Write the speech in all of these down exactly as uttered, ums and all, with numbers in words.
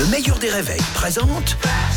Le meilleur des réveils présente...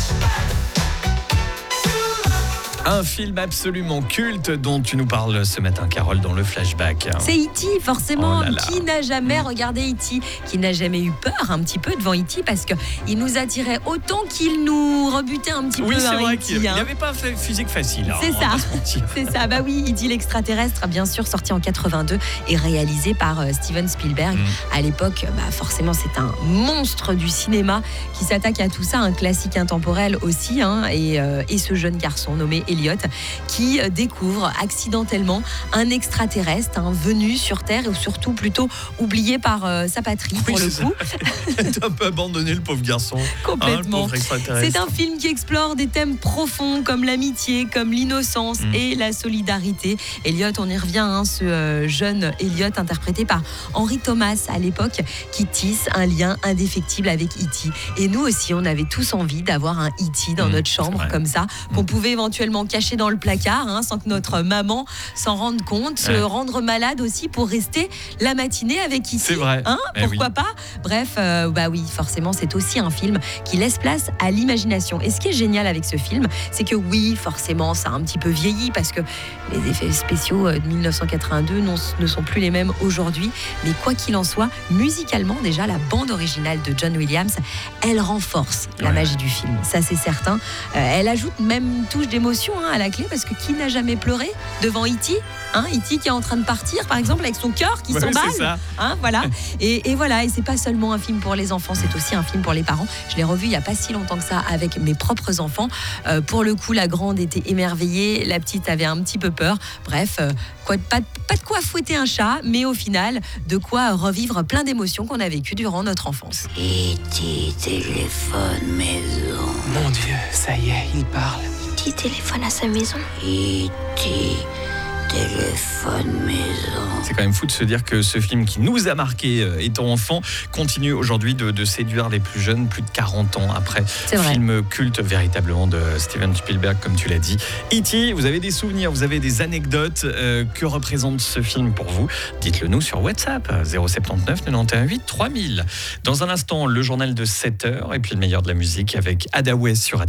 Un film absolument culte dont tu nous parles ce matin, Carole, dans le flashback. C'est E T, forcément. Oh là là. Qui n'a jamais regardé E T? Qui n'a jamais eu peur un petit peu devant E T? Parce qu'il nous attirait autant qu'il nous rebutait un petit Oui, peu. c'est hein, vrai E T, qu'il hein. n'avait pas fait physique facile. Hein, C'est on ça. va pas se mentir. C'est ça, bah oui, E T l'extraterrestre, bien sûr, sorti en quatre-vingt-deux et réalisé par euh, Steven Spielberg. Mm. À l'époque, bah, forcément, c'est un monstre du cinéma qui s'attaque à tout ça, un classique intemporel aussi, hein, et, euh, et ce jeune garçon nommé Elliot qui euh, découvre accidentellement un extraterrestre hein, venu sur Terre et surtout plutôt oublié par euh, sa patrie pour Oui, le c'est coup. T'as un peu abandonné le pauvre garçon. Hein, le Complètement. pauvre extraterrestre. C'est un film qui explore des thèmes profonds comme l'amitié, comme l'innocence Mm. et la solidarité. Elliot, on y revient, hein, ce euh, jeune Elliot interprété par Henry Thomas à l'époque, qui tisse un lien indéfectible avec E T. Et nous aussi, on avait tous envie d'avoir un E T dans Mm, notre c'est chambre vrai. comme ça, qu'on Mm. pouvait éventuellement cacher dans le placard, hein, sans que notre maman s'en rende compte, se Ouais. rendre malade aussi pour rester la matinée avec E T. C'est vrai. Hein, Eh pourquoi oui. pas? Bref, euh, bah oui, forcément, c'est aussi un film qui laisse place à l'imagination. Et ce qui est génial avec ce film, c'est que oui, forcément, ça a un petit peu vieilli parce que les effets spéciaux de dix-neuf cent quatre-vingt-deux non- ne sont plus les mêmes aujourd'hui. Mais quoi qu'il en soit, musicalement, déjà, la bande originale de John Williams, elle renforce la Ouais. magie du film. Ça, c'est certain. Euh, elle ajoute même une touche d'émotion hein, à la clé parce que qui n'a jamais pleuré devant E T hein, E T qui est en train de partir, par exemple, avec son cœur qui Ouais, s'emballe. c'est ça. Hein, voilà. Et, et voilà, et c'est pas seulement un film pour les enfants, c'est aussi un film pour les parents. Je l'ai revu il y a pas si longtemps que ça avec mes propres enfants. Euh, pour le coup, la grande était émerveillée, la petite avait un petit peu peur. Bref, euh, quoi, pas, pas de quoi fouetter un chat, mais au final, de quoi revivre plein d'émotions qu'on a vécues durant notre enfance. E T téléphone maison. Mon Dieu, ça y est, il parle. E T téléphone à sa maison. E T téléphone maison. C'est quand même fou de se dire que ce film qui nous a marqué euh, étant enfant continue aujourd'hui de, de séduire les plus jeunes, plus de quarante ans après. C'est vrai. Film culte véritablement de Steven Spielberg, comme tu l'as dit. E T, vous avez des souvenirs, vous avez des anecdotes. euh, que représente ce film pour vous? Dites-le nous sur WhatsApp, zéro sept neuf quatre-vingt-onze huit trois mille. Dans un instant, le journal de sept heures et puis le meilleur de la musique avec Ada West sur